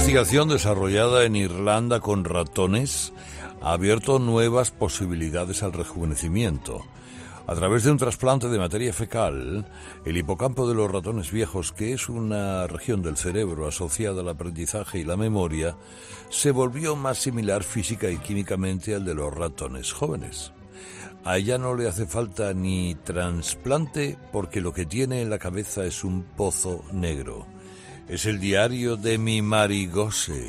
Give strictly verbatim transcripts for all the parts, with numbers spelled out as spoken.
investigación desarrollada en Irlanda con ratones ha abierto nuevas posibilidades al rejuvenecimiento. A través de un trasplante de materia fecal, el hipocampo de los ratones viejos, que es una región del cerebro asociada al aprendizaje y la memoria, se volvió más similar física y químicamente al de los ratones jóvenes. A ella no le hace falta ni trasplante porque lo que tiene en la cabeza es un pozo negro. Es el diario de mi Marigose.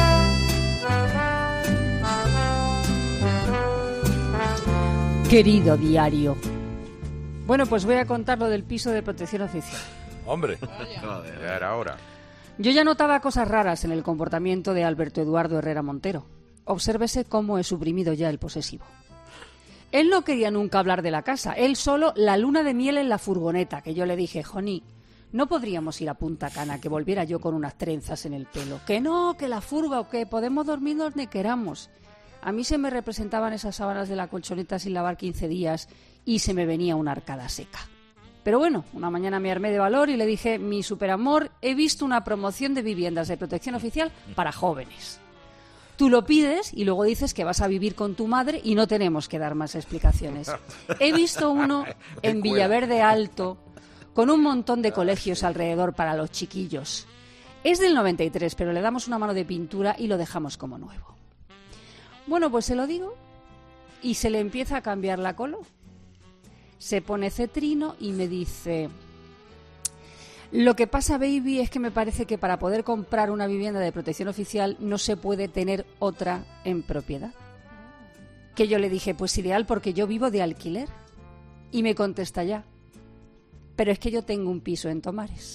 Querido diario. Bueno, pues voy a contar lo del piso de protección oficial. Hombre, ya era hora. Yo ya notaba cosas raras en el comportamiento de Alberto Eduardo Herrera Montero. Obsérvese cómo he suprimido ya el posesivo. Él no quería nunca hablar de la casa, él solo la luna de miel en la furgoneta, que yo le dije, Joni, no podríamos ir a Punta Cana, que volviera yo con unas trenzas en el pelo. Que no, que la furga o que podemos dormir donde queramos. A mí se me representaban esas sábanas de la colchoneta sin lavar quince días y se me venía una arcada seca. Pero bueno, una mañana me armé de valor y le dije, mi superamor, he visto una promoción de viviendas de protección oficial para jóvenes. Tú lo pides y luego dices que vas a vivir con tu madre y no tenemos que dar más explicaciones. He visto uno en Villaverde Alto con un montón de colegios alrededor para los chiquillos. Es del noventa y tres, pero le damos una mano de pintura y lo dejamos como nuevo. Bueno, pues se lo digo y se le empieza a cambiar la color. Se pone cetrino y me dice, lo que pasa, baby, es que me parece que para poder comprar una vivienda de protección oficial no se puede tener otra en propiedad. Que yo le dije, pues ideal porque yo vivo de alquiler. Y me contesta ya, pero es que yo tengo un piso en Tomares.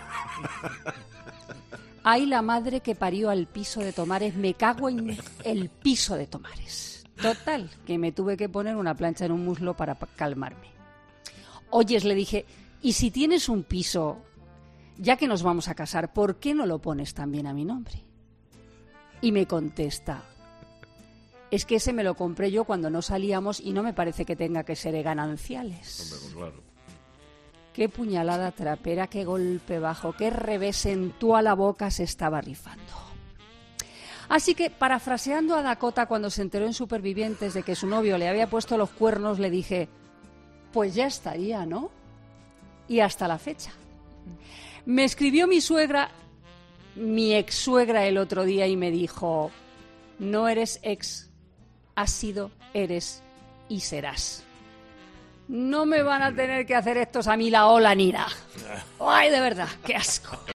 Ay, la madre que parió al piso de Tomares, me cago en el piso de Tomares. Total, que me tuve que poner una plancha en un muslo para calmarme. Oyes, le dije, y si tienes un piso, ya que nos vamos a casar, ¿por qué no lo pones también a mi nombre? Y me contesta, es que ese me lo compré yo cuando no salíamos y no me parece que tenga que ser de gananciales. hombre, pues claro. Qué puñalada trapera, qué golpe bajo, qué revés en tú a la boca se estaba rifando. Así que, parafraseando a Dakota cuando se enteró en Supervivientes de que su novio le había puesto los cuernos, le dije, pues ya estaría, ¿no? Y hasta la fecha. Me escribió mi suegra, mi ex suegra el otro día y me dijo, no eres ex, has sido, eres y serás. No me van a tener que hacer estos a mí la ola, Nira. Ay, de verdad, qué asco.